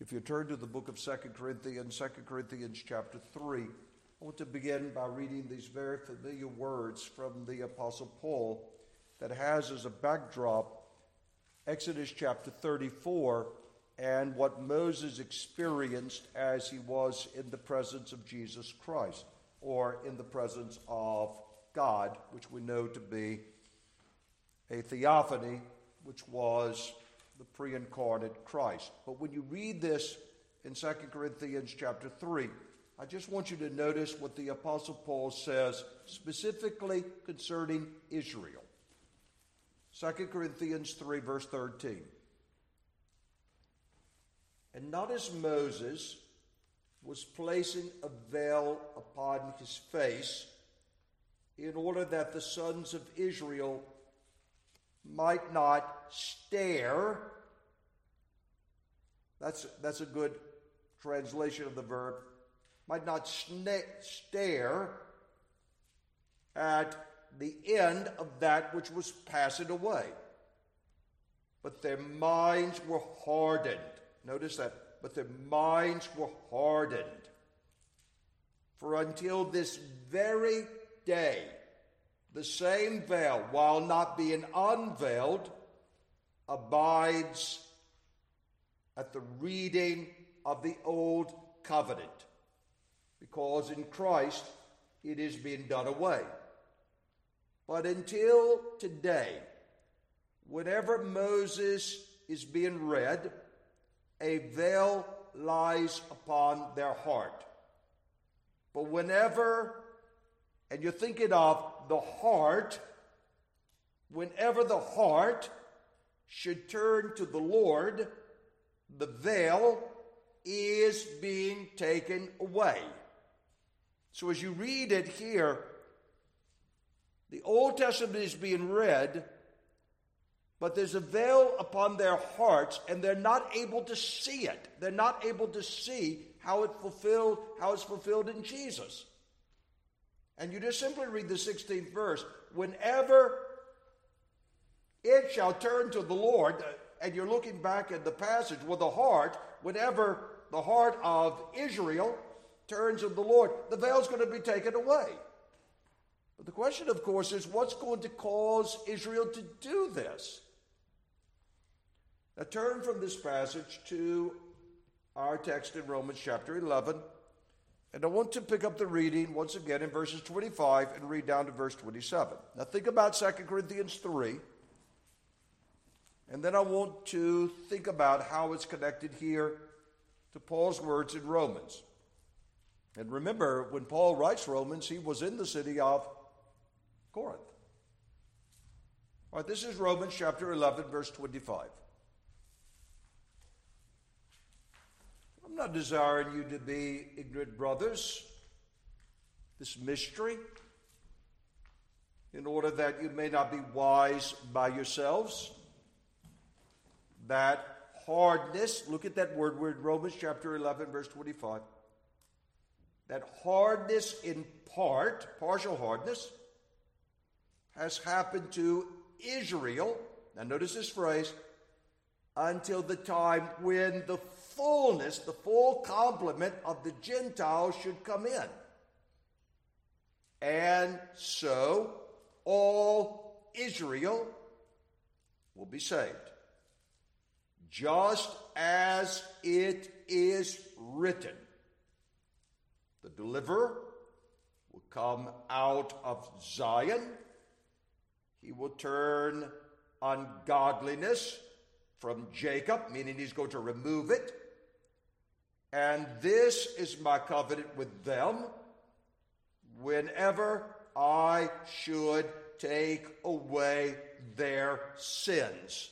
If you turn to the book of 2 Corinthians chapter 3, I want to begin by reading these very familiar words from the Apostle Paul that has as a backdrop Exodus chapter 34 and what Moses experienced as he was in the presence of Jesus Christ, or in the presence of God, which we know to be a theophany, which was the pre-incarnate Christ. But when you read this in 2 Corinthians chapter 3, I just want you to notice what the Apostle Paul says specifically concerning Israel. 2 Corinthians 3, verse 13. And not as Moses was placing a veil upon his face in order that the sons of Israel might not stare. That's a good translation of the verb. Might not stare at the end of that which was passing away. But their minds were hardened. Notice that. But their minds were hardened. For until this very day, the same veil, while not being unveiled, abides at the reading of the old covenant, because in Christ it is being done away. But until today, whenever Moses is being read, a veil lies upon their heart. But whenever, and you're thinking of the heart, whenever the heart should turn to the Lord, the veil is being taken away. So as you read it here, the Old Testament is being read, but there's a veil upon their hearts, and they're not able to see it. They're not able to see how it's fulfilled in Jesus. And you just simply read the 16th verse. Whenever it shall turn to the Lord, and you're looking back at the passage with the heart, whenever the heart of Israel turns to the Lord, the veil's going to be taken away. But the question, of course, is what's going to cause Israel to do this? Now turn from this passage to our text in Romans chapter 11. And I want to pick up the reading once again in verses 25 and read down to verse 27. Now think about 2 Corinthians 3. And then I want to think about how it's connected here to Paul's words in Romans. And remember, when Paul writes Romans, he was in the city of Corinth. All right, this is Romans chapter 11, verse 25. I'm not desiring you to be ignorant, brothers, this mystery, in order that you may not be wise by yourselves. That hardness, look at that word, we're in Romans chapter 11, verse 25. That hardness in part, partial hardness, has happened to Israel. Now notice this phrase, until the time when the fullness, the full complement of the Gentiles should come in. And so all Israel will be saved. Just as it is written, the deliverer will come out of Zion. He will turn ungodliness from Jacob, meaning he's going to remove it. And this is my covenant with them whenever I should take away their sins.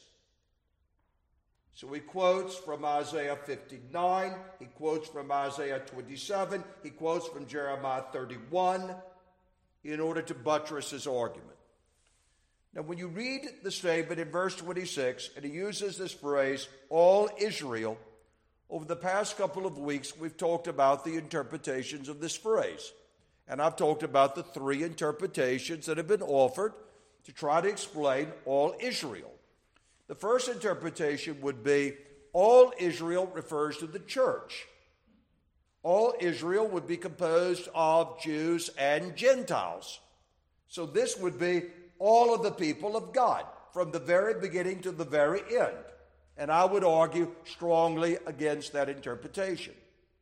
So he quotes from Isaiah 59, he quotes from Isaiah 27, he quotes from Jeremiah 31 in order to buttress his argument. Now when you read the statement in verse 26, and he uses this phrase, all Israel, over the past couple of weeks we've talked about the interpretations of this phrase. And I've talked about the three interpretations that have been offered to try to explain all Israel. The first interpretation would be all Israel refers to the church. All Israel would be composed of Jews and Gentiles. So this would be all of the people of God, from the very beginning to the very end. And I would argue strongly against that interpretation.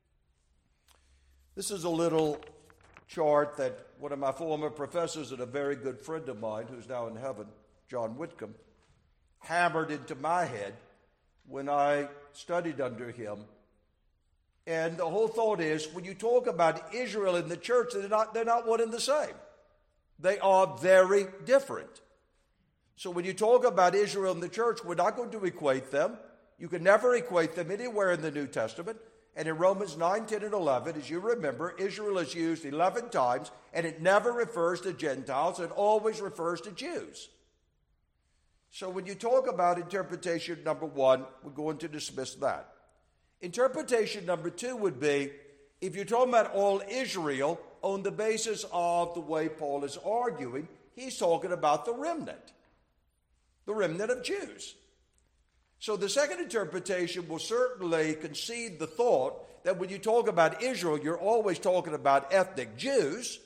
This is a little chart that one of my former professors and a very good friend of mine, who's now in heaven, John Whitcomb, hammered into my head when I studied under him. And the whole thought is, when you talk about Israel in the church, they're not one and the same. They are very different. So when you talk about Israel in the church, we're not going to equate them. You can never equate them anywhere in the New Testament. And in Romans 9, 10, and 11, as you remember, Israel is used 11 times, and it never refers to Gentiles. It always refers to Jews. So when you talk about interpretation number one, we're going to dismiss that. Interpretation number two would be, if you're talking about all Israel, on the basis of the way Paul is arguing, he's talking about the remnant of Jews. So the second interpretation will certainly concede the thought that when you talk about Israel, you're always talking about ethnic Jews.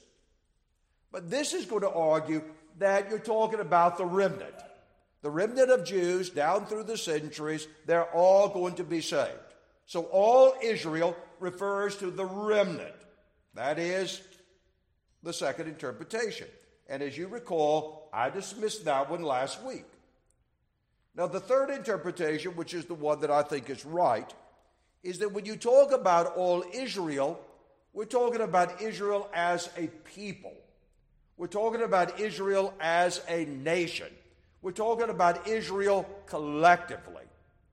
But this is going to argue that you're talking about the remnant. The remnant of Jews down through the centuries, they're all going to be saved. So all Israel refers to the remnant. That is the second interpretation. And as you recall, I dismissed that one last week. Now, the third interpretation, which is the one that I think is right, is that when you talk about all Israel, we're talking about Israel as a people. We're talking about Israel as a nation. We're talking about Israel collectively.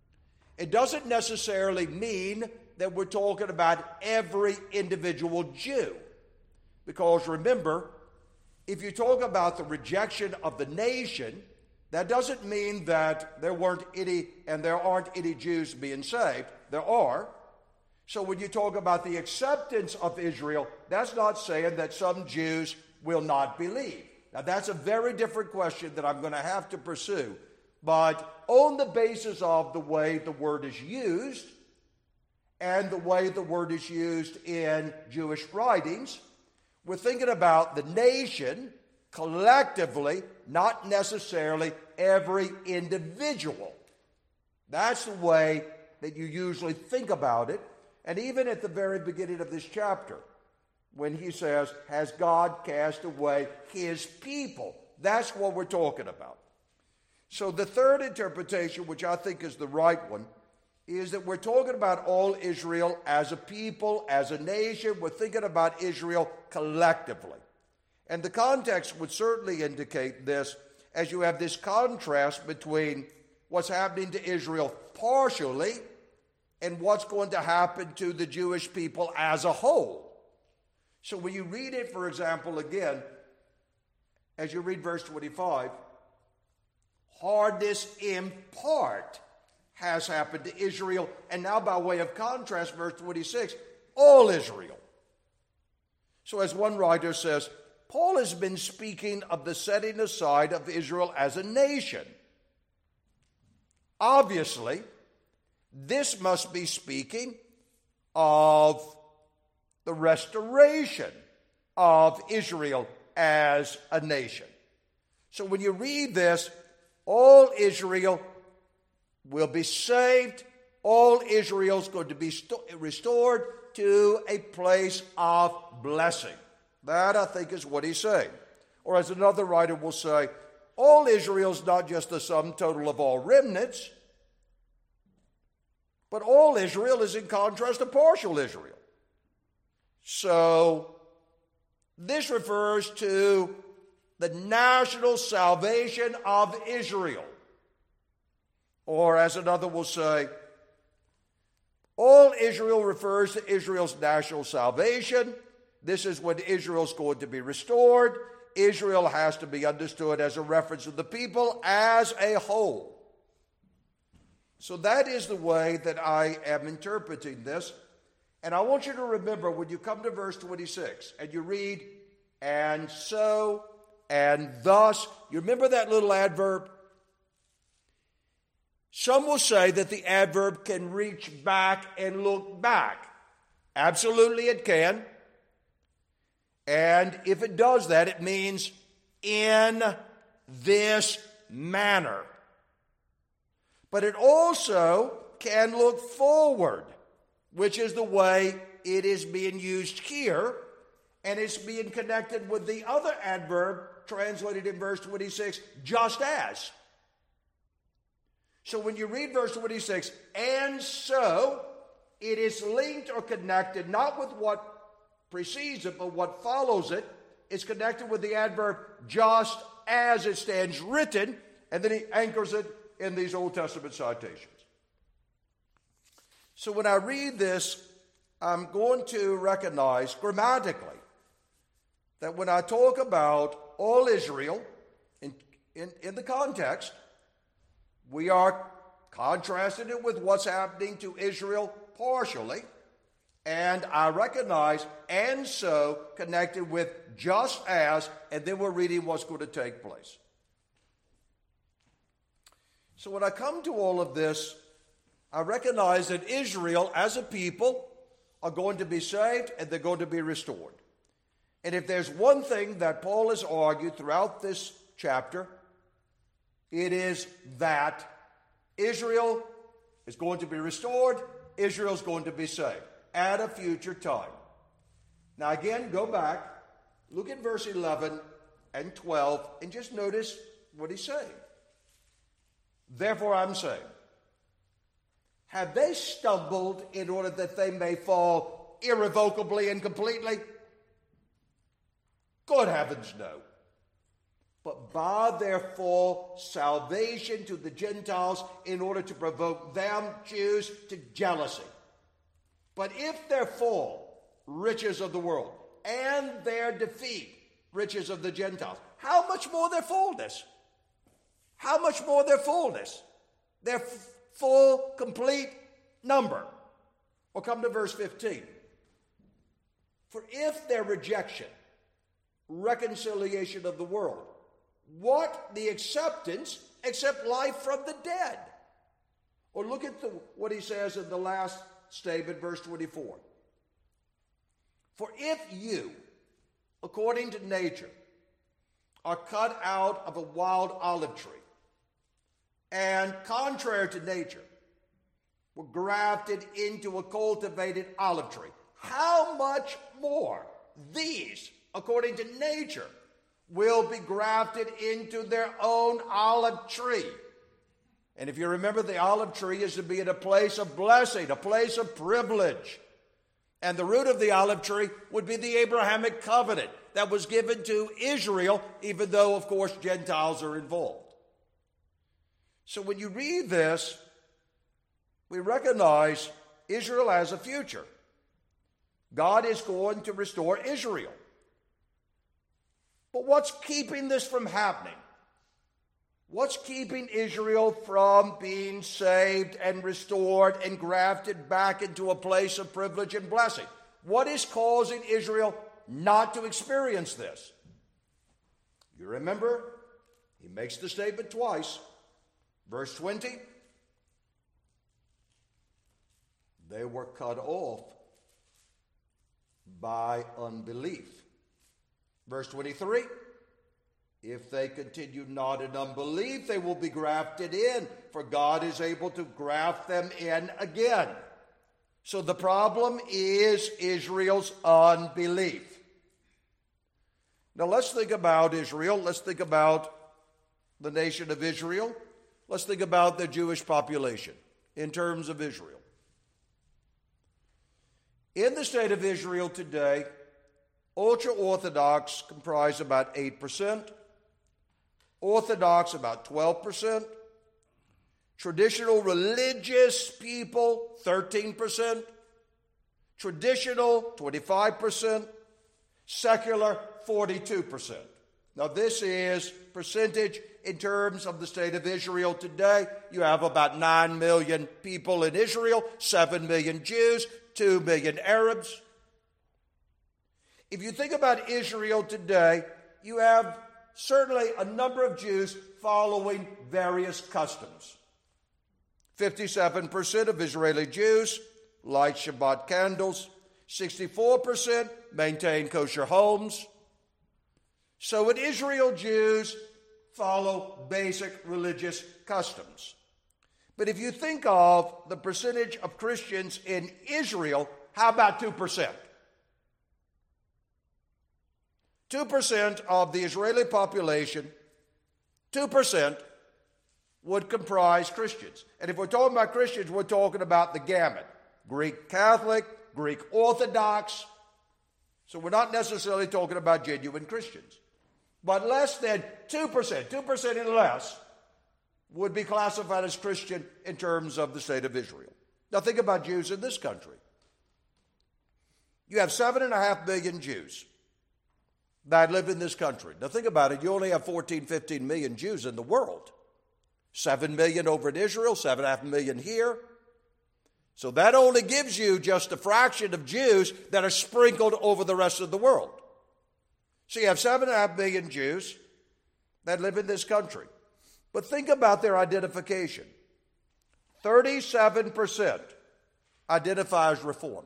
It doesn't necessarily mean that we're talking about every individual Jew. Because remember, if you talk about the rejection of the nation, that doesn't mean that there weren't any and there aren't any Jews being saved. There are. So when you talk about the acceptance of Israel, that's not saying that some Jews will not believe. Now that's a very different question that I'm going to have to pursue. But on the basis of the way the word is used and the way the word is used in Jewish writings, we're thinking about the nation collectively, not necessarily every individual. That's the way that you usually think about it. And even at the very beginning of this chapter, when he says, has God cast away his people? That's what we're talking about. So the third interpretation, which I think is the right one, is that we're talking about all Israel as a people, as a nation. We're thinking about Israel collectively. And the context would certainly indicate this, as you have this contrast between what's happening to Israel partially and what's going to happen to the Jewish people as a whole. So when you read it, for example, again, as you read verse 25, hardness in part has happened to Israel. And now by way of contrast, verse 26, all Israel. So as one writer says, Paul has been speaking of the setting aside of Israel as a nation. Obviously, this must be speaking of the restoration of Israel as a nation. So when you read this, all Israel will be saved. All Israel is going to be restored to a place of blessing. That, I think, is what he's saying. Or as another writer will say, all Israel is not just the sum total of all remnants, but all Israel is in contrast to partial Israel. So this refers to the national salvation of Israel. Or as another will say, all Israel refers to Israel's national salvation. This is when Israel's going to be restored. Israel has to be understood as a reference to the people as a whole. So that is the way that I am interpreting this. And I want you to remember when you come to verse 26 and you read, and so, and thus, you remember that little adverb? Some will say that the adverb can reach back and look back. Absolutely it can. And if it does that, it means in this manner. But it also can look forward, which is the way it is being used here, and it's being connected with the other adverb translated in verse 26, just as. So when you read verse 26, and so, it is linked or connected not with what precedes it, but what follows it. It's connected with the adverb just as it stands written, and then he anchors it in these Old Testament citations. So when I read this, I'm going to recognize grammatically that when I talk about all Israel in the context, we are contrasting it with what's happening to Israel partially. And I recognize, and so, connected with just as, and then we're reading what's going to take place. So when I come to all of this, I recognize that Israel as a people are going to be saved and they're going to be restored. And if there's one thing that Paul has argued throughout this chapter, it is that Israel is going to be restored, Israel is going to be saved at a future time. Now again, go back, look at verse 11 and 12, and just notice what he's saying. Therefore I'm saying, have they stumbled in order that they may fall irrevocably and completely? Good heavens, no. But by their fall, salvation to the Gentiles in order to provoke them, Jews, to jealousy. But if their fall, riches of the world, and their defeat, riches of the Gentiles, how much more their fullness? How much more their fullness? Their full, complete number. We'll come to verse 15. For if their rejection, reconciliation of the world, what the acceptance except life from the dead? Or look at what he says in the last statement, verse 24. For if you, according to nature, are cut out of a wild olive tree, and contrary to nature, were grafted into a cultivated olive tree, how much more these, according to nature, will be grafted into their own olive tree? And if you remember, the olive tree is to be in a place of blessing, a place of privilege. And the root of the olive tree would be the Abrahamic covenant that was given to Israel, even though, of course, Gentiles are involved. So when you read this, we recognize Israel has a future. God is going to restore Israel. But what's keeping this from happening? What's keeping Israel from being saved and restored and grafted back into a place of privilege and blessing? What is causing Israel not to experience this? You remember, he makes the statement twice. Verse 20, they were cut off by unbelief. Verse 23, if they continue not in unbelief, they will be grafted in, for God is able to graft them in again. So the problem is Israel's unbelief. Now let's think about Israel. Let's think about the nation of Israel. Let's think about the Jewish population in terms of Israel. In the state of Israel today, ultra-Orthodox comprise about 8%, Orthodox about 12%, traditional religious people 13%, traditional 25%, secular 42%. Now this is percentage in terms of the state of Israel today. You have about 9 million people in Israel, 7 million Jews, 2 million Arabs. If you think about Israel today, you have certainly a number of Jews following various customs. 57% of Israeli Jews light Shabbat candles. 64% maintain kosher homes. So in Israel, Jews follow basic religious customs. But if you think of the percentage of Christians in Israel, how about 2%? 2% of the Israeli population, 2% would comprise Christians. And if we're talking about Christians, we're talking about the gamut. Greek Catholic, Greek Orthodox. So we're not necessarily talking about genuine Christians. But less than 2% and less, would be classified as Christian in terms of the state of Israel. Now think about Jews in this country. You have 7.5 million Jews that live in this country. Now think about it. You only have 14, 15 million Jews in the world. 7 million over in Israel, 7.5 million here. So that only gives you just a fraction of Jews that are sprinkled over the rest of the world. So you have 7.5 million Jews that live in this country. But think about their identification. 37% identify as Reform.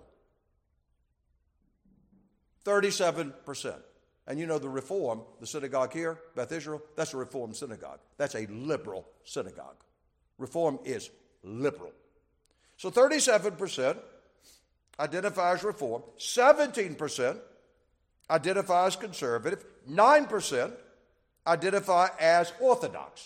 37%. And you know the Reform, the synagogue here, Beth Israel, that's a Reform synagogue. That's a liberal synagogue. Reform is liberal. So 37% identify as Reform. 17% identify as conservative. 9% identify as Orthodox.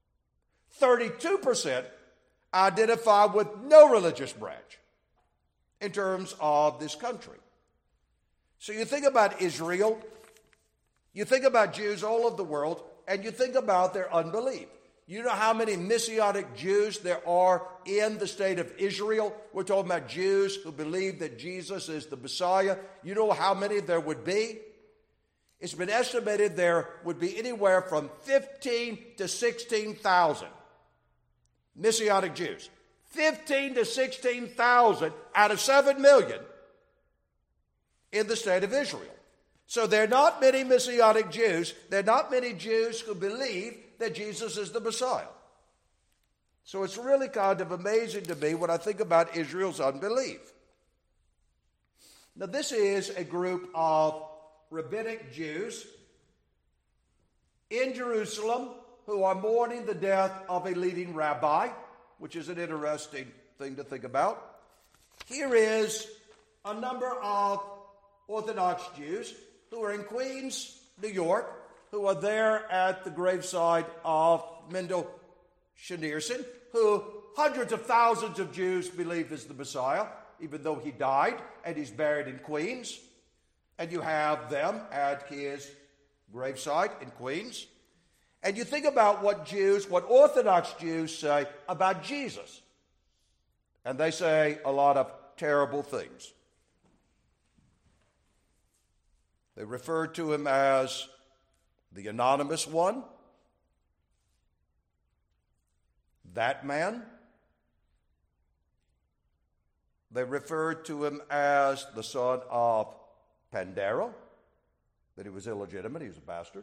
32% identify with no religious branch in terms of this country. So you think about Israel, you think about Jews all over the world, and you think about their unbelief. You know how many Messianic Jews there are in the state of Israel? We're talking about Jews who believe that Jesus is the Messiah. You know how many there would be? It's been estimated there would be anywhere from 15 to 16,000 Messianic Jews. 15 to 16,000 out of 7 million in the state of Israel. So there are not many Messianic Jews. There are not many Jews who believe that Jesus is the Messiah. So it's really kind of amazing to me when I think about Israel's unbelief. Now this is a group of rabbinic Jews in Jerusalem who are mourning the death of a leading rabbi, which is an interesting thing to think about. Here is a number of Orthodox Jews who are in Queens, New York, who are there at the graveside of Mendel Schneerson, who hundreds of thousands of Jews believe is the Messiah, even though he died and he's buried in Queens. And you have them at his graveside in Queens. And you think about what Orthodox Jews say about Jesus. And they say a lot of terrible things. They refer to him as the anonymous one, that man. They refer to him as the son of Pandera, that he was illegitimate, he was a bastard.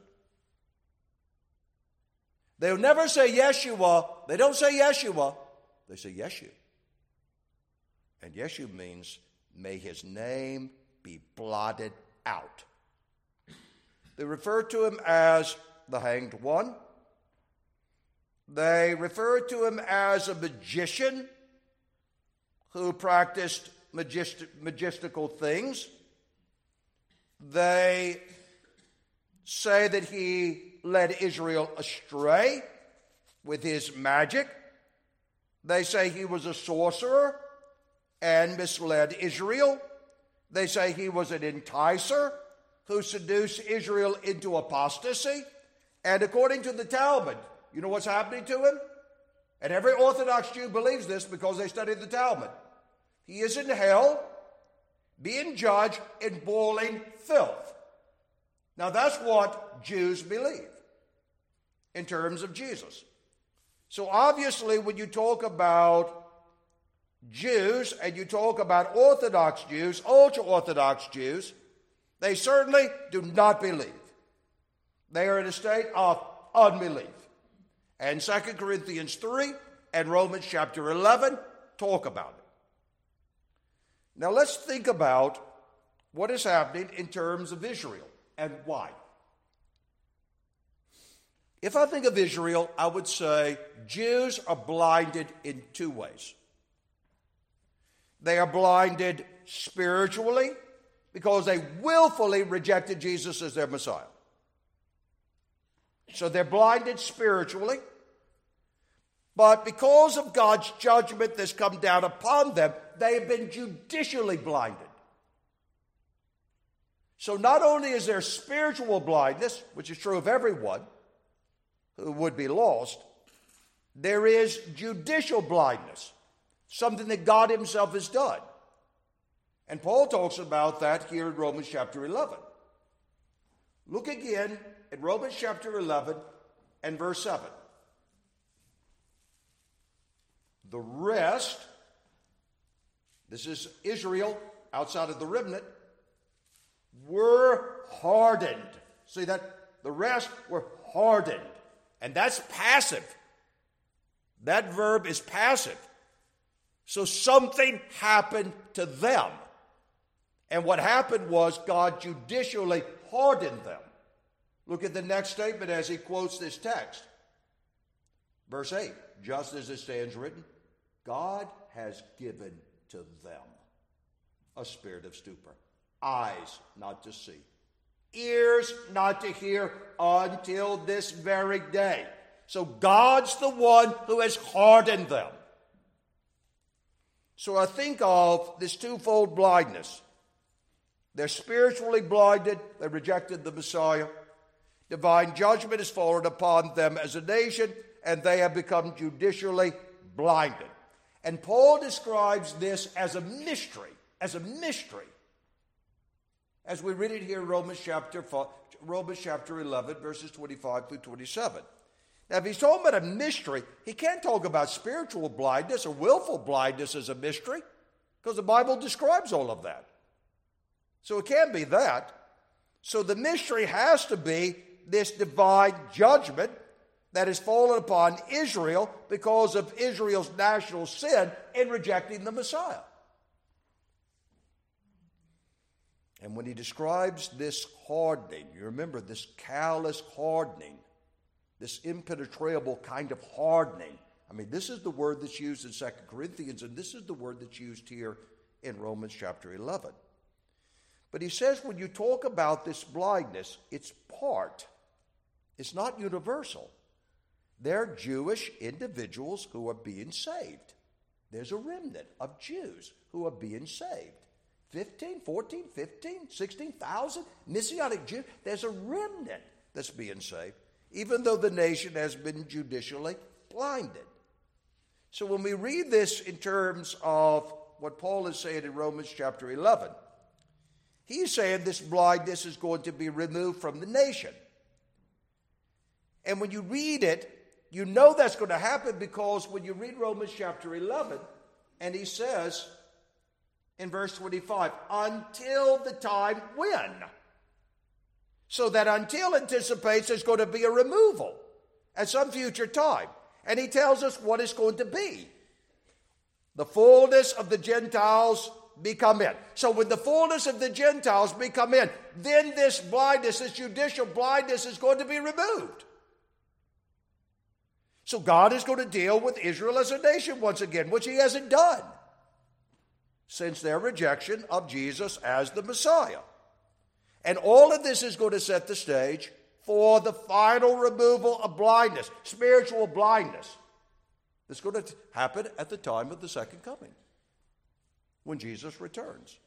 They'll never say Yeshua. They don't say Yeshua. They say Yeshu. And Yeshu means, may his name be blotted out. They refer to him as the hanged one. They refer to him as a magician who practiced magistical things. They say that he led Israel astray with his magic. They say he was a sorcerer and misled Israel. They say he was an enticer who seduced Israel into apostasy. And according to the Talmud, you know what's happening to him? And every Orthodox Jew believes this because they study the Talmud. He is in hell, being judged in boiling filth. Now that's what Jews believe in terms of Jesus. So obviously when you talk about Jews and you talk about Orthodox Jews, ultra-Orthodox Jews, they certainly do not believe. They are in a state of unbelief. And 2 Corinthians 3 and Romans chapter 11 talk about it. Now let's think about what is happening in terms of Israel and why. If I think of Israel, I would say Jews are blinded in two ways. They are blinded spiritually because they willfully rejected Jesus as their Messiah. So they're blinded spiritually, but because of God's judgment that's come down upon them, they have been judicially blinded. So not only is there spiritual blindness, which is true of everyone who would be lost, there is judicial blindness, something that God himself has done. And Paul talks about that here in Romans chapter 11. Look again at Romans chapter 11 and verse 7. The rest, this is Israel outside of the remnant, were hardened. See that? The rest were hardened. And that's passive. That verb is passive. So something happened to them. And what happened was God judicially hardened them. Look at the next statement as he quotes this text. Verse 8, just as it stands written, God has given to them a spirit of stupor, eyes not to see, ears not to hear until this very day. So God's the one who has hardened them. So I think of this twofold blindness. They're spiritually blinded. They rejected the Messiah. Divine judgment has fallen upon them as a nation, and they have become judicially blinded. And Paul describes this as a mystery, as we read it here in Romans chapter 11, verses 25 through 27. Now, if he's talking about a mystery, he can't talk about spiritual blindness or willful blindness as a mystery, because the Bible describes all of that. So it can't be that. So the mystery has to be this divine judgment that has fallen upon Israel because of Israel's national sin in rejecting the Messiah. And when he describes this hardening, you remember this callous hardening, this impenetrable kind of hardening. I mean, this is the word that's used in 2 Corinthians, and this is the word that's used here in Romans chapter 11. But he says when you talk about this blindness, it's part. It's not universal. They're Jewish individuals who are being saved. There's a remnant of Jews who are being saved. 15, 14, 15, 16,000 Messianic Jews. There's a remnant that's being saved, even though the nation has been judicially blinded. So when we read this in terms of what Paul is saying in Romans chapter 11, he's saying this blindness is going to be removed from the nation. And when you read it, you know that's going to happen because when you read Romans chapter 11, and he says in verse 25, until the time when? So that until anticipates there's going to be a removal at some future time. And he tells us what it's going to be. The fullness of the Gentiles become in. So when the fullness of the Gentiles become in, then this blindness, this judicial blindness is going to be removed. So God is going to deal with Israel as a nation once again, which he hasn't done since their rejection of Jesus as the Messiah. And all of this is going to set the stage for the final removal of blindness, spiritual blindness. That's going to happen at the time of the second coming, when Jesus returns.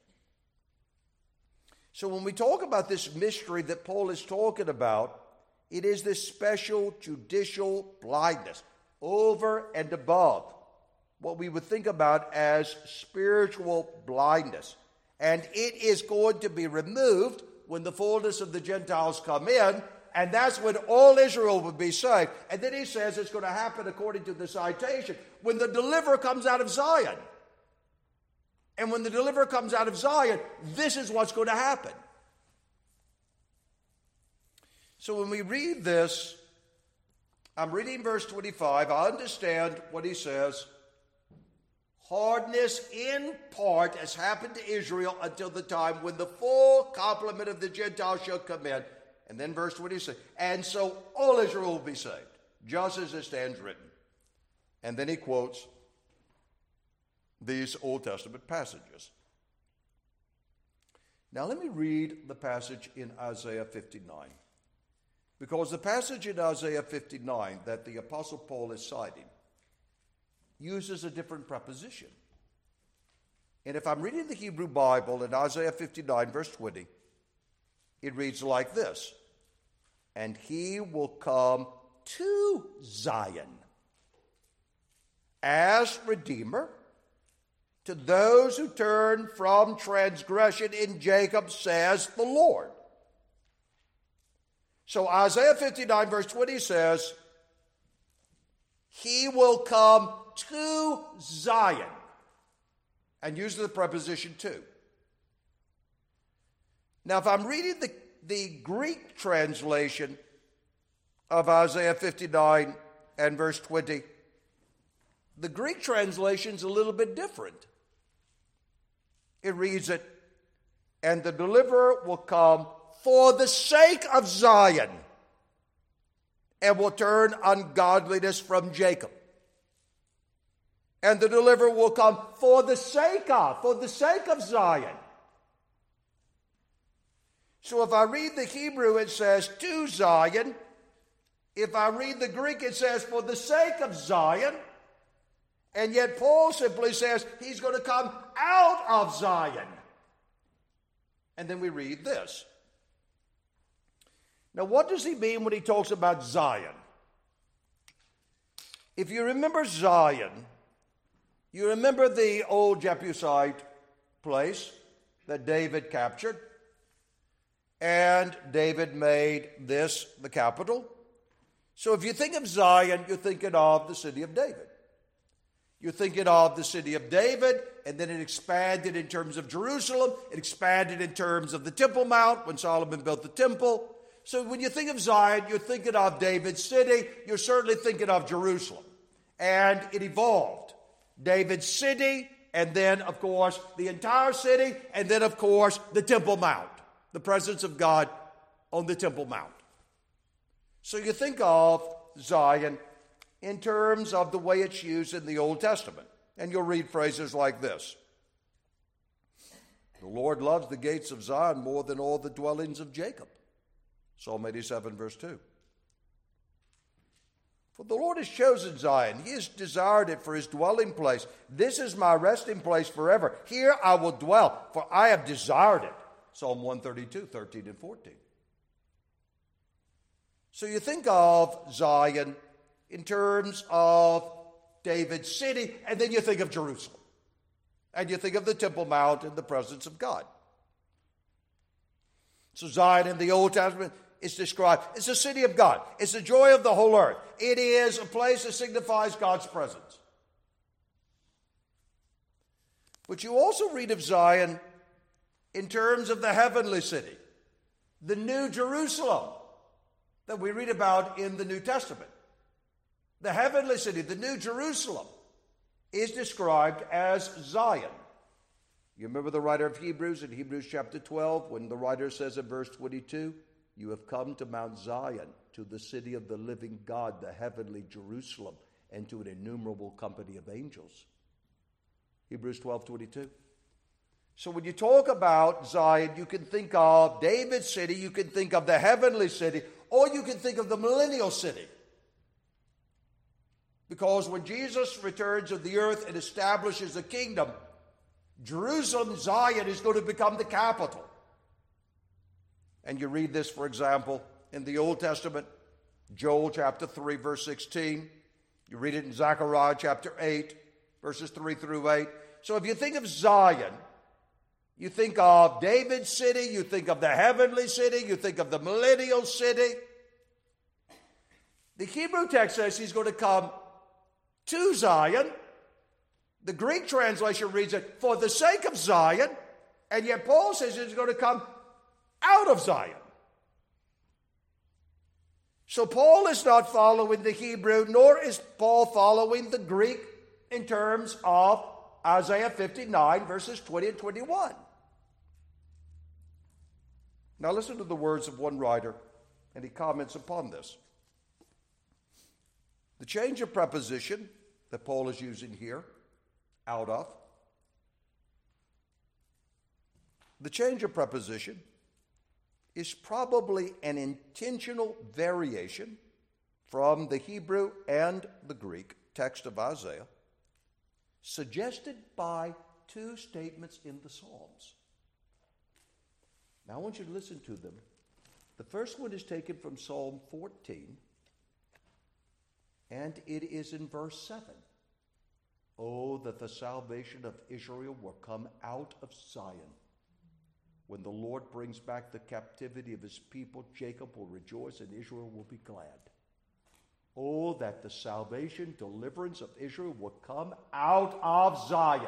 So when we talk about this mystery that Paul is talking about, it is this special judicial blindness over and above what we would think about as spiritual blindness. And it is going to be removed when the fullness of the Gentiles come in, and that's when all Israel will be saved. And then he says it's going to happen according to the citation, when the deliverer comes out of Zion. And when the deliverer comes out of Zion, this is what's going to happen. So when we read this, I'm reading verse 25. I understand what he says. Hardness in part has happened to Israel until the time when the full complement of the Gentiles shall come in. And then verse 26. And so all Israel will be saved, just as it stands written. And then he quotes these Old Testament passages. Now let me read the passage in Isaiah 59. Because the passage in Isaiah 59 that the Apostle Paul is citing uses a different preposition. And if I'm reading the Hebrew Bible in Isaiah 59, verse 20, it reads like this. And he will come to Zion as Redeemer to those who turn from transgression in Jacob, says the Lord. So Isaiah 59, verse 20 says, he will come to Zion, and uses the preposition to. Now, if I'm reading the Greek translation of Isaiah 59 and verse 20, the Greek translation is a little bit different. It reads it, and the deliverer will come for the sake of Zion, and will turn ungodliness from Jacob. And the deliverer will come for the sake of Zion. So if I read the Hebrew, it says to Zion. If I read the Greek, it says for the sake of Zion. And yet Paul simply says he's going to come out of Zion. And then we read this. Now, what does he mean when he talks about Zion? If you remember Zion, you remember the old Jebusite place that David captured, and David made this the capital. So if you think of Zion, you're thinking of the city of David. You're thinking of the city of David, and then it expanded in terms of Jerusalem. It expanded in terms of the Temple Mount when Solomon built the temple. So when you think of Zion, you're thinking of David's city. You're certainly thinking of Jerusalem. And it evolved. David's city, and then, of course, the entire city, and then, of course, the Temple Mount, the presence of God on the Temple Mount. So you think of Zion in terms of the way it's used in the Old Testament. And you'll read phrases like this. The Lord loves the gates of Zion more than all the dwellings of Jacob. Psalm 87, verse 2. For the Lord has chosen Zion. He has desired it for his dwelling place. This is my resting place forever. Here I will dwell, for I have desired it. Psalm 132, 13 and 14. So you think of Zion in terms of David's city, and then you think of Jerusalem. And you think of the Temple Mount and the presence of God. So Zion in the Old Testament is described. It's the city of God. It's the joy of the whole earth. It is a place that signifies God's presence. But you also read of Zion in terms of the heavenly city, the New Jerusalem that we read about in the New Testament. The heavenly city, the New Jerusalem, is described as Zion. You remember the writer of Hebrews in Hebrews chapter 12 when the writer says in verse 22, you have come to Mount Zion, to the city of the living God, the heavenly Jerusalem, and to an innumerable company of angels. Hebrews 12:22. So when you talk about Zion, you can think of David's city, you can think of the heavenly city, or you can think of the millennial city. Because when Jesus returns to the earth and establishes a kingdom, Jerusalem, Zion, is going to become the capital. And you read this, for example, in the Old Testament, Joel chapter 3, verse 16. You read it in Zechariah chapter 8, verses 3 through 8. So if you think of Zion, you think of David's city, you think of the heavenly city, you think of the millennial city. The Hebrew text says he's going to come to Zion. The Greek translation reads it, for the sake of Zion, and yet Paul says he's going to come out of Zion. So Paul is not following the Hebrew, nor is Paul following the Greek in terms of Isaiah 59, verses 20 and 21. Now listen to the words of one writer, and he comments upon this. The change of preposition that Paul is using here, out of, the change of preposition is probably an intentional variation from the Hebrew and the Greek text of Isaiah, suggested by two statements in the Psalms. Now I want you to listen to them. The first one is taken from Psalm 14, and it is in verse 7. Oh, that the salvation of Israel will come out of Zion. When the Lord brings back the captivity of his people, Jacob will rejoice and Israel will be glad. Oh, that the salvation, deliverance of Israel will come out of Zion.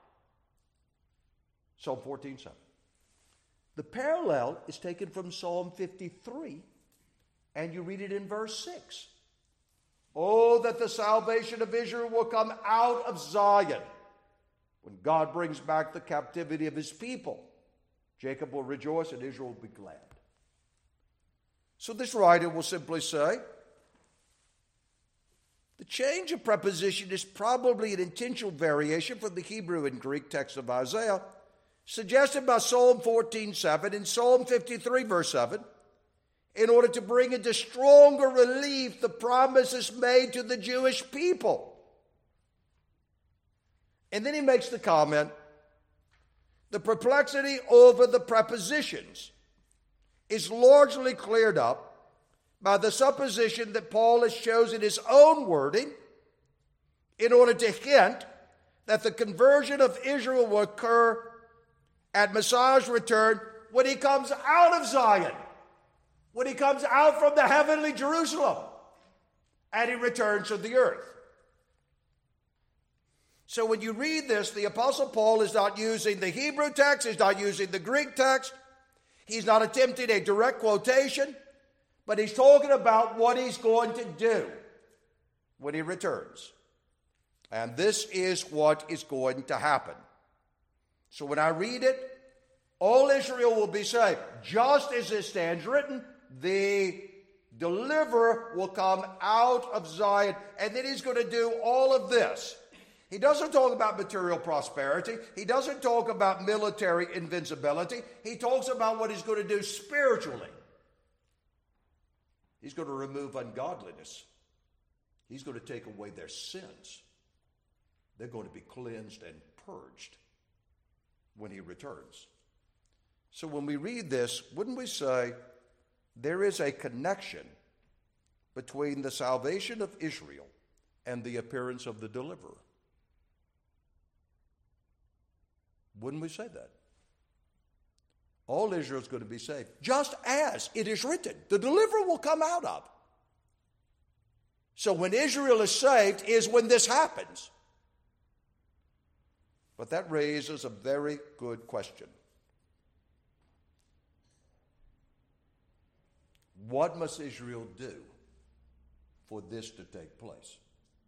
Psalm 14:7. The parallel is taken from Psalm 53, and you read it in verse 6. Oh, that the salvation of Israel will come out of Zion. When God brings back the captivity of his people, Jacob will rejoice and Israel will be glad. So this writer will simply say, the change of preposition is probably an intentional variation from the Hebrew and Greek text of Isaiah, suggested by Psalm 14:7 and Psalm 53, verse 7, in order to bring into stronger relief the promises made to the Jewish people. And then he makes the comment, the perplexity over the prepositions is largely cleared up by the supposition that Paul has chosen his own wording in order to hint that the conversion of Israel will occur at Messiah's return when he comes out of Zion, when he comes out from the heavenly Jerusalem, and he returns to the earth. So when you read this, the Apostle Paul is not using the Hebrew text, he's not using the Greek text, he's not attempting a direct quotation, but he's talking about what he's going to do when he returns. And this is what is going to happen. So when I read it, all Israel will be saved. Just as it stands written, the deliverer will come out of Zion, and then he's going to do all of this. He doesn't talk about material prosperity. He doesn't talk about military invincibility. He talks about what he's going to do spiritually. He's going to remove ungodliness. He's going to take away their sins. They're going to be cleansed and purged when he returns. So when we read this, wouldn't we say there is a connection between the salvation of Israel and the appearance of the deliverer? Wouldn't we say that? All Israel is going to be saved, just as it is written. The deliverer will come out of. So when Israel is saved is when this happens. But that raises a very good question. What must Israel do for this to take place?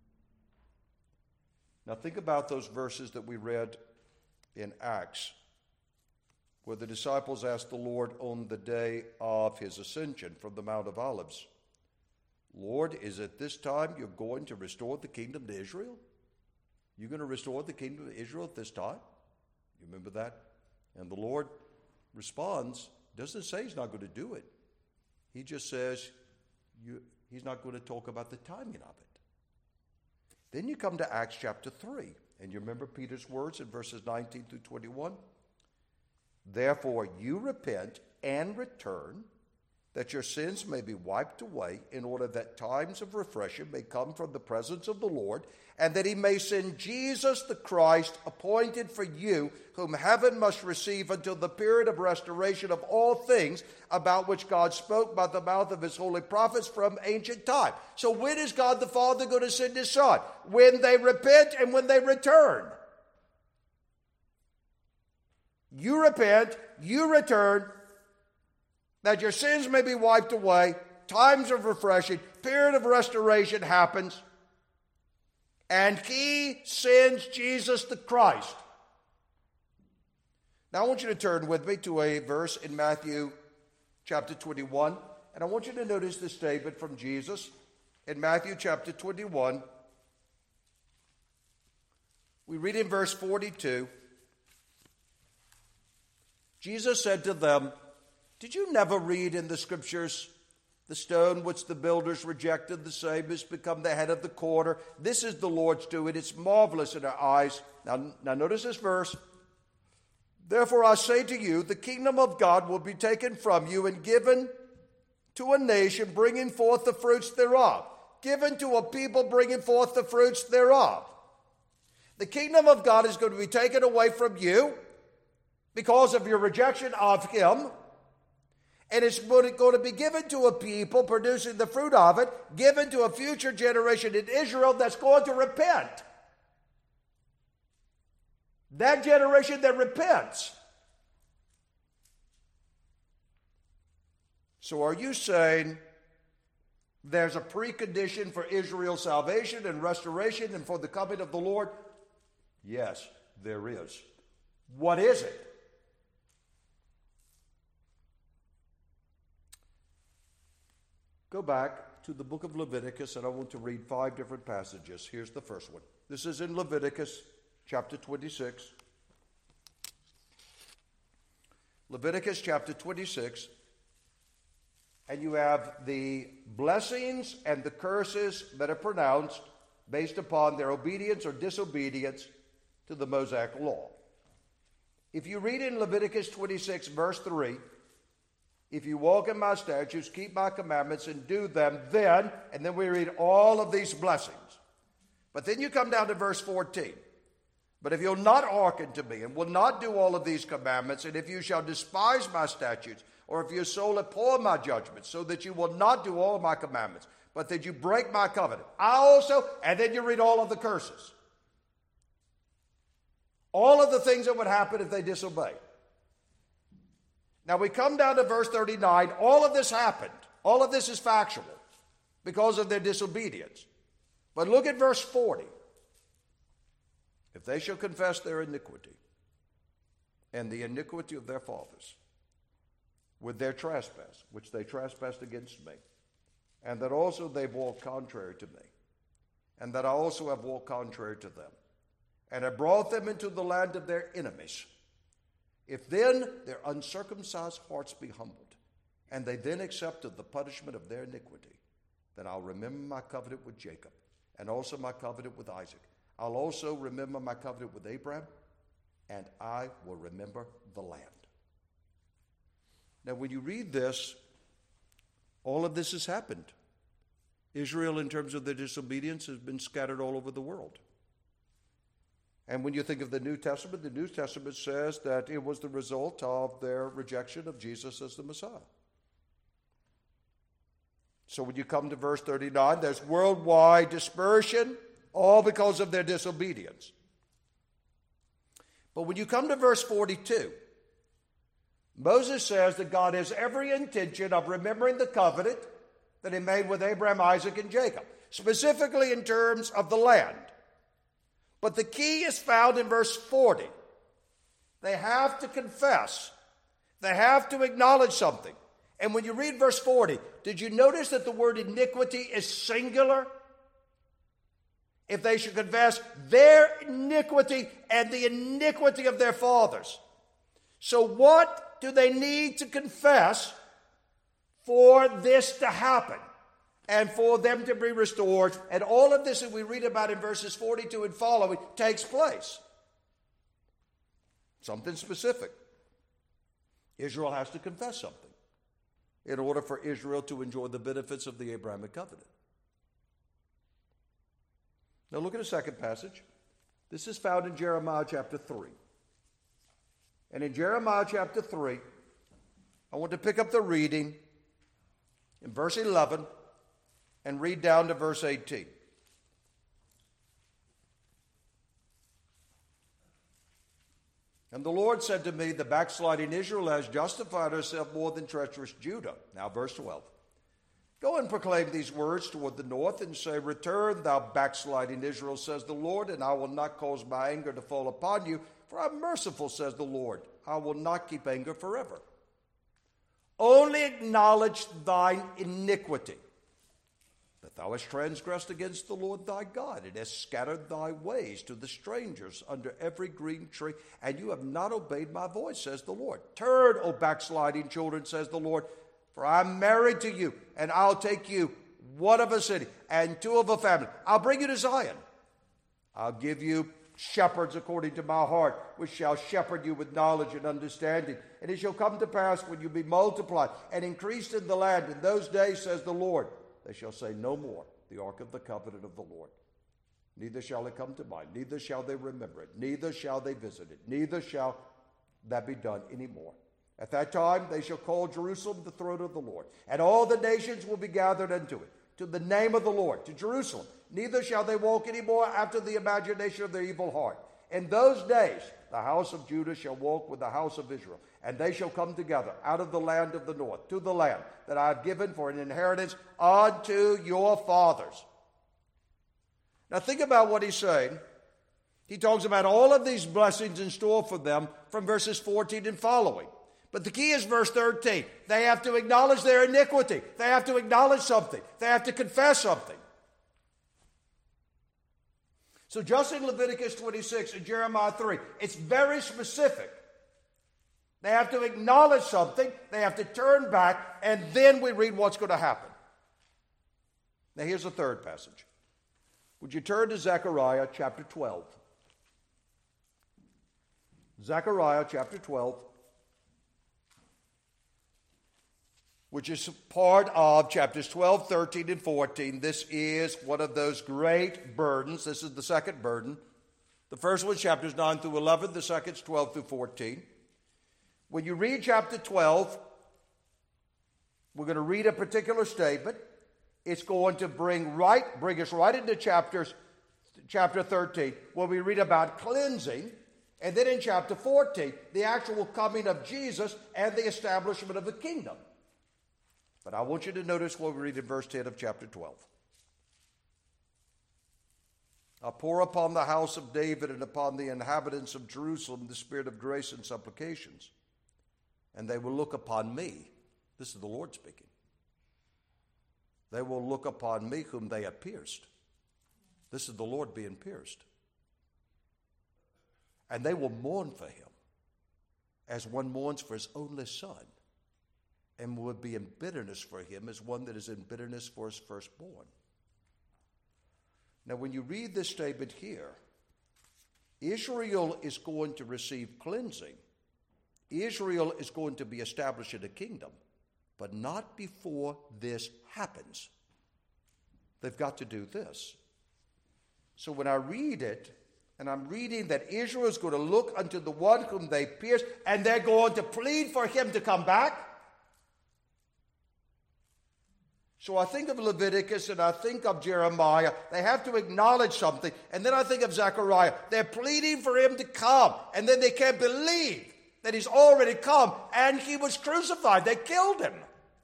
Now think about those verses that we read in Acts, where the disciples asked the Lord on the day of his ascension from the Mount of Olives, Lord, is it this time you're going to restore the kingdom to Israel? You're going to restore the kingdom to Israel at this time? You remember that? And the Lord responds, doesn't say he's not going to do it. He just says he's not going to talk about the timing of it. Then you come to Acts chapter 3, and you remember Peter's words in verses 19 through 21? Therefore you repent and return, that your sins may be wiped away, in order that times of refreshing may come from the presence of the Lord, and that he may send Jesus the Christ, appointed for you, whom heaven must receive until the period of restoration of all things, about which God spoke by the mouth of his holy prophets from ancient time. So when is God the Father going to send his Son? When they repent and when they return. You repent, you return, that your sins may be wiped away, times of refreshing, period of restoration happens, and he sends Jesus the Christ. Now I want you to turn with me to a verse in Matthew chapter 21, and I want you to notice the statement from Jesus in Matthew chapter 21. We read in verse 42, Jesus said to them, "Did you never read in the scriptures, the stone which the builders rejected, the same has become the head of the corner. This is the Lord's doing. It's marvelous in our eyes." Now notice this verse. "Therefore I say to you, the kingdom of God will be taken from you and given to a nation bringing forth the fruits thereof." Given to a people bringing forth the fruits thereof. The kingdom of God is going to be taken away from you because of your rejection of him. And it's going to be given to a people producing the fruit of it, given to a future generation in Israel that's going to repent. That generation that repents. So are you saying there's a precondition for Israel's salvation and restoration and for the coming of the Lord? Yes, there is. What is it? Go back to the book of Leviticus, and I want to read 5 different passages. Here's the first one. This is in Leviticus chapter 26. Leviticus chapter 26. And you have the blessings and the curses that are pronounced based upon their obedience or disobedience to the Mosaic law. If you read in Leviticus 26, verse 3, "If you walk in my statutes, keep my commandments, and do them, then," and then we read all of these blessings. But then you come down to verse 14. "But if you'll not hearken to me, and will not do all of these commandments, and if you shall despise my statutes, or if your soul abhor my judgments, so that you will not do all my commandments, but that you break my covenant, I also," and then you read all of the curses. All of the things that would happen if they disobeyed. Now we come down to verse 39. All of this happened. All of this is factual because of their disobedience. But look at verse 40. "If they shall confess their iniquity and the iniquity of their fathers, with their trespass, which they trespassed against me, and that also they've walked contrary to me, and that I also have walked contrary to them, and have brought them into the land of their enemies, if then their uncircumcised hearts be humbled, and they then accepted the punishment of their iniquity, then I'll remember my covenant with Jacob, and also my covenant with Isaac. I'll also remember my covenant with Abraham, and I will remember the land." Now, when you read this, all of this has happened. Israel, in terms of their disobedience, has been scattered all over the world. And when you think of the New Testament says that it was the result of their rejection of Jesus as the Messiah. So when you come to verse 39, there's worldwide dispersion, all because of their disobedience. But when you come to verse 42, Moses says that God has every intention of remembering the covenant that he made with Abraham, Isaac, and Jacob, specifically in terms of the land. But the key is found in verse 40. They have to confess. They have to acknowledge something. And when you read verse 40, did you notice that the word iniquity is singular? "If they should confess their iniquity and the iniquity of their fathers." So what do they need to confess for this to happen and for them to be restored? And all of this that we read about in verses 42 and following takes place. Something specific. Israel has to confess something in order for Israel to enjoy the benefits of the Abrahamic covenant. Now look at a second passage. This is found in Jeremiah chapter 3. And in Jeremiah chapter 3, I want to pick up the reading in verse 11 and read down to verse 18. "And the Lord said to me, the backsliding Israel has justified herself more than treacherous Judah." Now verse 12. Go and proclaim these words toward the north and say, Return, thou backsliding Israel, says the Lord, and I will not cause my anger to fall upon you, for I am merciful, says the Lord. I will not keep anger forever. Only acknowledge thine iniquity, that thou hast transgressed against the Lord thy God, and hast scattered thy ways to the strangers under every green tree, and you have not obeyed my voice, says the Lord. Turn, O backsliding children, says the Lord, for I am married to you, and I'll take you, one of a city, and two of a family. I'll bring you to Zion. I'll give you shepherds according to my heart, which shall shepherd you with knowledge and understanding. And it shall come to pass, when you be multiplied and increased in the land, in those days, says the Lord, they shall say no more, the ark of the covenant of the Lord. Neither shall it come to mind, neither shall they remember it, neither shall they visit it, neither shall that be done anymore. At that time they shall call Jerusalem the throne of the Lord, and all the nations will be gathered unto it, to the name of the Lord, to Jerusalem. Neither shall they walk any more after the imagination of their evil heart. In those days the house of Judah shall walk with the house of Israel, and they shall come together out of the land of the north, to the land that I have given for an inheritance unto your fathers. Now think about what he's saying. He talks about all of these blessings in store for them from verses 14 and following. But the key is verse 13. They have to acknowledge their iniquity. They have to acknowledge something. They have to confess something. So just in Leviticus 26 and Jeremiah 3, it's very specific. They have to acknowledge something. They have to turn back, and then we read what's going to happen. Now here's the third passage. Would you turn to Zechariah chapter 12? Zechariah chapter 12. Which is part of chapters 12, 13, and 14. This is one of those great burdens. This is the second burden. The first one is chapters 9 through 11. The second is 12 through 14. When you read chapter 12, we're going to read a particular statement. It's going to bring us right into chapter 13, where we read about cleansing. And then in chapter 14, the actual coming of Jesus and the establishment of the kingdom. But I want you to notice what we read in verse 10 of chapter 12. I'll pour upon the house of David and upon the inhabitants of Jerusalem the spirit of grace and supplications, and they will look upon me. This is the Lord speaking. They will look upon me whom they have pierced. This is the Lord being pierced. And they will mourn for him as one mourns for his only son, and would be in bitterness for him as one that is in bitterness for his firstborn. Now, when you read this statement here, Israel is going to receive cleansing. Israel is going to be established in a kingdom, but not before this happens. They've got to do this. So when I read it, and I'm reading that Israel is going to look unto the one whom they pierced, and they're going to plead for him to come back. So I think of Leviticus and I think of Jeremiah. They have to acknowledge something. And then I think of Zechariah. They're pleading for him to come. And then they can't believe that he's already come and he was crucified. They killed him.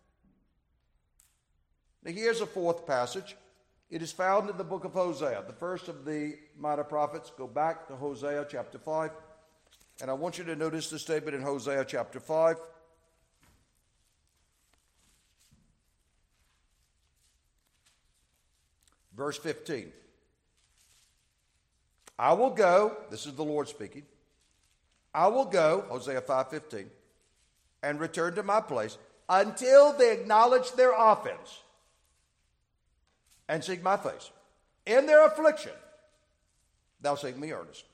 Now here's a fourth passage. It is found in the book of Hosea, the first of the minor prophets. Go back to Hosea chapter 5. And I want you to notice the statement in Hosea chapter 5. Verse 15. I will go, this is the Lord speaking, I will go, Hosea 5:15, and return to my place until they acknowledge their offense and seek my face. In their affliction, thou seek me earnestly.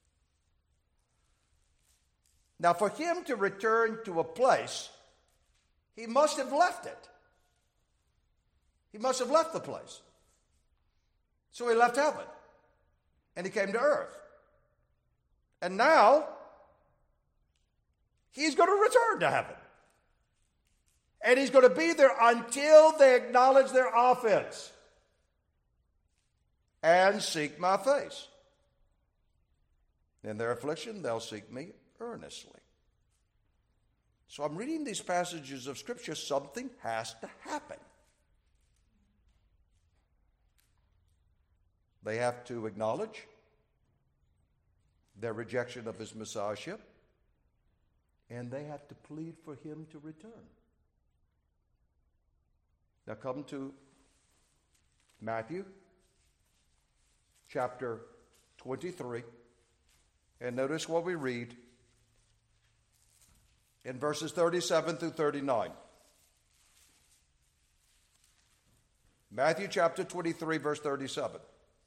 Now, for him to return to a place, he must have left it. He must have left the place. So he left heaven, and he came to earth. And now, he's going to return to heaven. And he's going to be there until they acknowledge their offense and seek my face. In their affliction, they'll seek me earnestly. So I'm reading these passages of Scripture. Something has to happen. They have to acknowledge their rejection of his messiahship, and they have to plead for him to return. Now come to Matthew chapter 23, and notice what we read in verses 37 through 39. Matthew chapter 23, verse 37.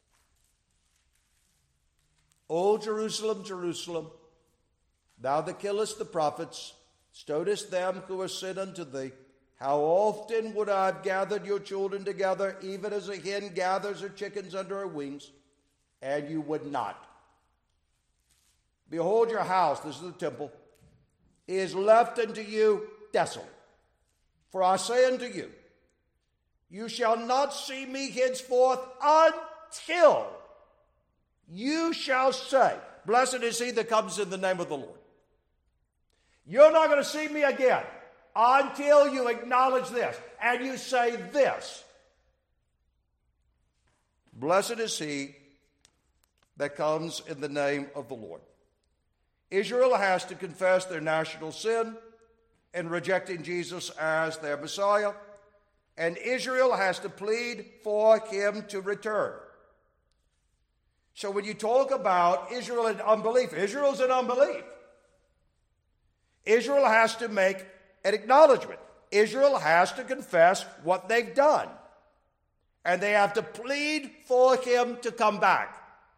O Jerusalem, Jerusalem, thou that killest the prophets, stonest them who are sent unto thee, how often would I have gathered your children together, even as a hen gathers her chickens under her wings, and you would not. Behold, your house, this is the temple, is left unto you desolate. For I say unto you, you shall not see me henceforth until you shall say, blessed is he that comes in the name of the Lord. You're not going to see me again until you acknowledge this and you say this. Blessed is he that comes in the name of the Lord. Israel has to confess their national sin in rejecting Jesus as their Messiah, and Israel has to plead for him to return. So when you talk about Israel and unbelief, Israel's in unbelief. Israel has to make an acknowledgement. Israel has to confess what they've done. And they have to plead for him to come back.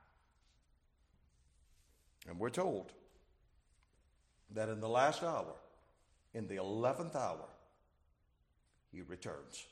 And we're told that in the last hour, in the 11th hour, he returns.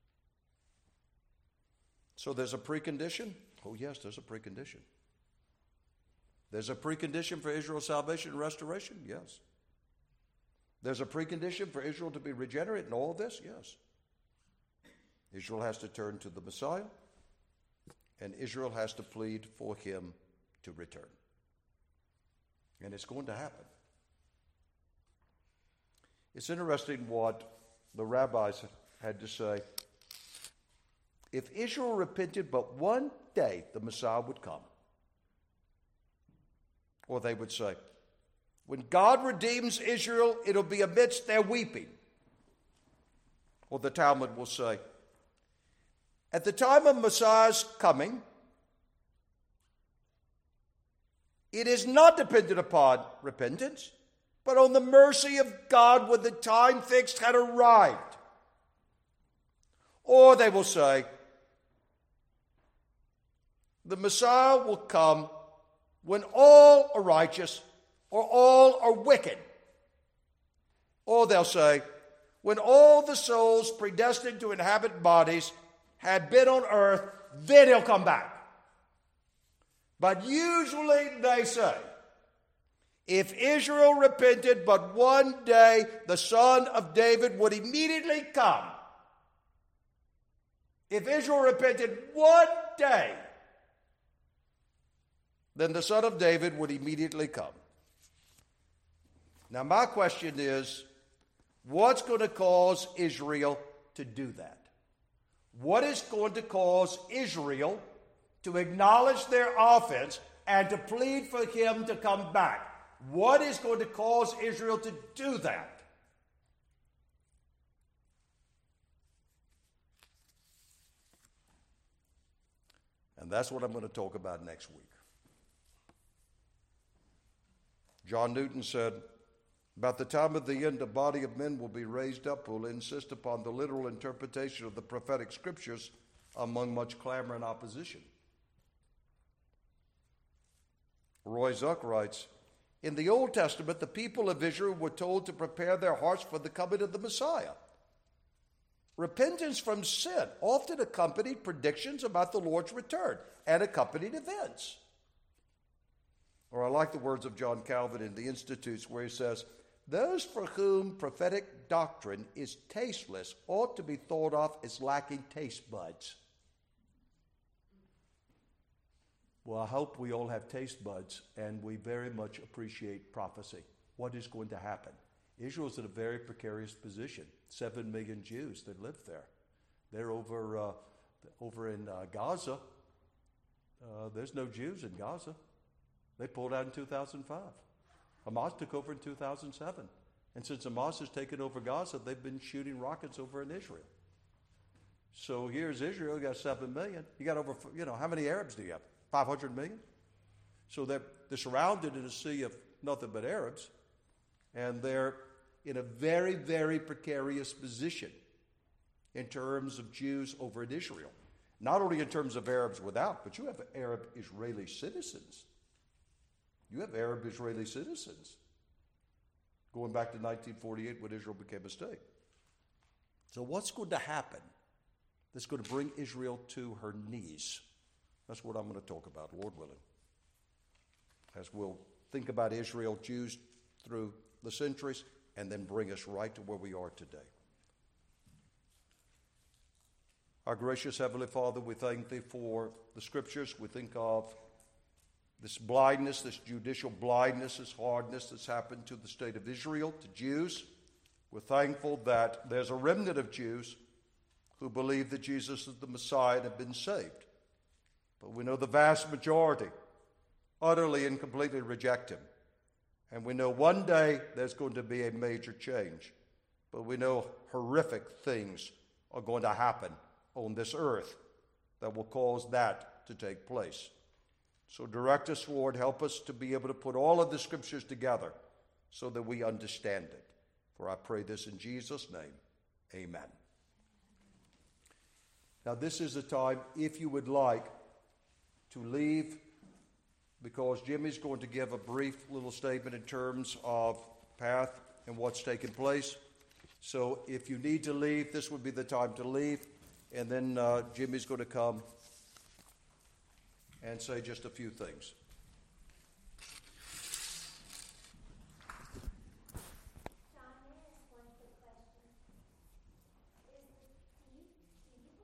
So there's a precondition. Oh, yes, there's a precondition. There's a precondition for Israel's salvation and restoration? Yes. There's a precondition for Israel to be regenerate in all of this? Yes. Israel has to turn to the Messiah, and Israel has to plead for him to return. And it's going to happen. It's interesting what the rabbis had to say. If Israel repented but one day, the Messiah would come. Or they would say, when God redeems Israel, it'll be amidst their weeping. Or the Talmud will say, at the time of Messiah's coming, it is not dependent upon repentance, but on the mercy of God when the time fixed had arrived. Or they will say, the Messiah will come when all are righteous or all are wicked. Or they'll say, when all the souls predestined to inhabit bodies had been on earth, then he'll come back. But usually they say, if Israel repented but one day, the Son of David would immediately come. If Israel repented one day, then the Son of David would immediately come. Now my question is, what's going to cause Israel to do that? What is going to cause Israel to acknowledge their offense and to plead for him to come back? What is going to cause Israel to do that? And that's what I'm going to talk about next week. John Newton said, about the time of the end, a body of men will be raised up who will insist upon the literal interpretation of the prophetic scriptures among much clamor and opposition. Roy Zuck writes, in the Old Testament, the people of Israel were told to prepare their hearts for the coming of the Messiah. Repentance from sin often accompanied predictions about the Lord's return and accompanied events. Or I like the words of John Calvin in the Institutes where he says, those for whom prophetic doctrine is tasteless ought to be thought of as lacking taste buds. Well, I hope we all have taste buds and we very much appreciate prophecy. What is going to happen? Israel's in a very precarious position. 7 million Jews that live there. They're over in Gaza. there's no Jews in Gaza. They pulled out in 2005. Hamas took over in 2007. And since Hamas has taken over Gaza, they've been shooting rockets over in Israel. So here's Israel, you got 7 million. You got over, how many Arabs do you have? 500 million? So they're surrounded in a sea of nothing but Arabs, and they're in a very, very precarious position in terms of Jews over in Israel. Not only in terms of Arabs without, but you have Arab Israeli citizens. You have Arab Israeli citizens going back to 1948 when Israel became a state. So what's going to happen that's going to bring Israel to her knees? That's what I'm going to talk about, Lord willing, as we'll think about Israel, Jews through the centuries, and then bring us right to where we are today. Our gracious Heavenly Father, we thank Thee for the Scriptures. We think of this blindness, this judicial blindness, this hardness that's happened to the state of Israel, to Jews. We're thankful that there's a remnant of Jews who believe that Jesus is the Messiah and have been saved. But we know the vast majority utterly and completely reject Him. And we know one day there's going to be a major change. But we know horrific things are going to happen on this earth that will cause that to take place. So direct us, Lord. Help us to be able to put all of the Scriptures together so that we understand it. For I pray this in Jesus' name. Amen. Now this is the time, if you would like to leave, because Jimmy's going to give a brief little statement in terms of path and what's taken place. So if you need to leave, this would be the time to leave. And then Jimmy's going to come and say just a few things.